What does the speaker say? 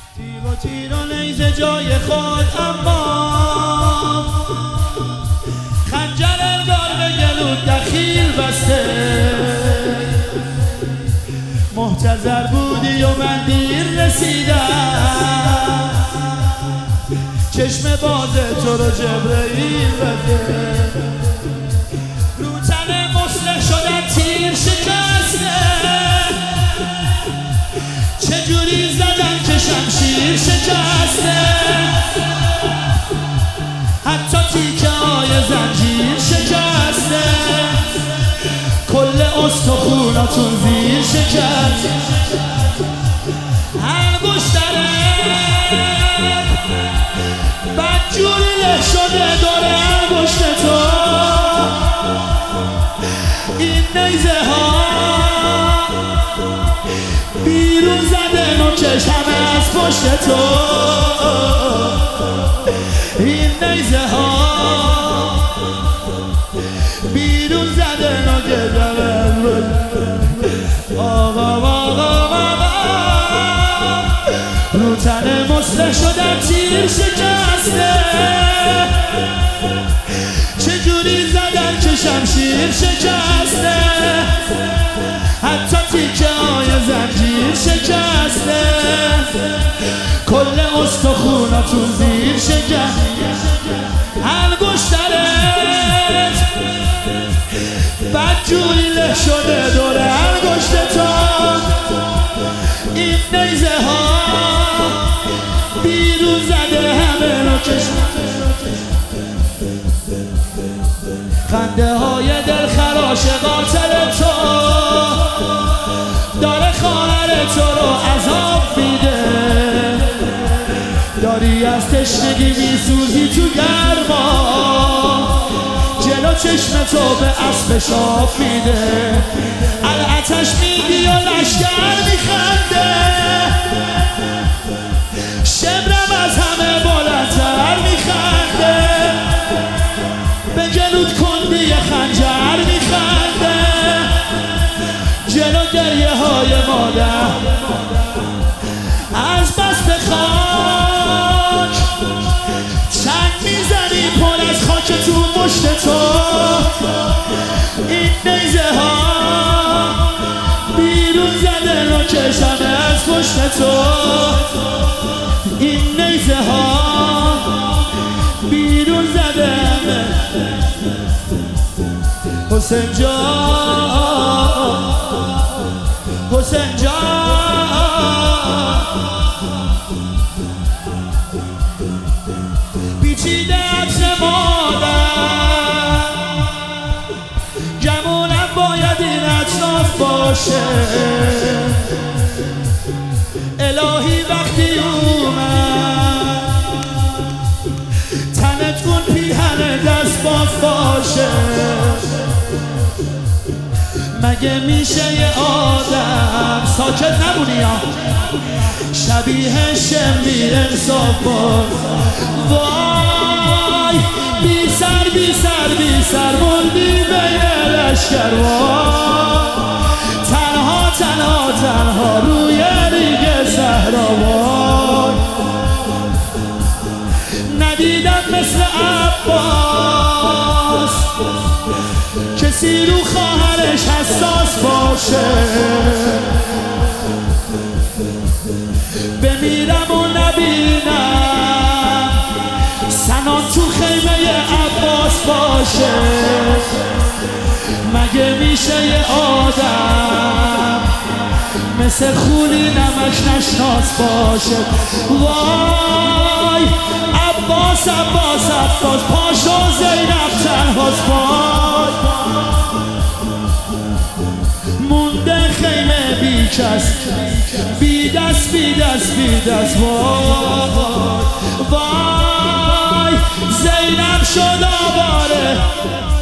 تیر و نیزه جای خود، اما خنجر انگار به گلو دخیل بسته. محتضر بودی و من دیر رسیدم، چشم باز تو رو جبرئیل بده. رو تن مسلح شدن تیر شکسته، چجوری زدن که شمشیر شکسته. حتی تیکه های زنجیر شکسته، کل استخوناتون زیر شکسته. انگشتره بدجوری له شده دور انگشت تو. این نیزه ها بیرون زده نوکش همه از پشت تو. این نیزه ها بیرون زده نوکش همه از پشت. آقا رو تن مسلح شدن تیر شکسته، چجوری زدن که شمشیر شکسته. حتی تیکه های زنجیر شکسته، کل استخوناتون زیر شکسته. انگشترت بدجوری له شده دور انگشت تو. این نیزه ها بیرون زده همه رو کشم. خنده های دلخراش قاتل تو داره خواهر تو رو عذاب میده. داری از تشنگی میسوزی تو گرما، جلو چشم تو به اسب شاب میده. الاتش میگی و لشگر میخنده، شبرم از همه بلندتر میخنده. به جلوت کندی خنجر میخنده، جلو گریه های مادر از بس به خاک چنگ میزنی پر از خاک تو مشت تو. این نیزه ها بیرون زده نوکش همه از پشت تو. این نیزه ها بیرون زده همه. حسین جان، حسین جان، پیچیده عطر مادر، گمونم باید این اطراف باشه. الهی وقتی اومد تنت کن پیهن دست باف باشه. مگه میشه یه آدم ساکت نمونی ها شبیه شمیر انصاف باز؟ وای بی سر بی سر بی سر موندی بین لشکر. وای تنها تنها تنها روی ریگ صحرا. وای ندیدم مثل عباس کسی رو خواهرش حساس باشه. بمیرم و نبینم سنان تو خیمه عباس باشه. مگه میشه یه آدم مثل خونی نمک نشناس باشه؟ وای عباس عباس عباس پاشو زینب تنهاست. وای مونده خیمه بی کس، بی دست بی دست بی دست. وای وای زینب شد آواره.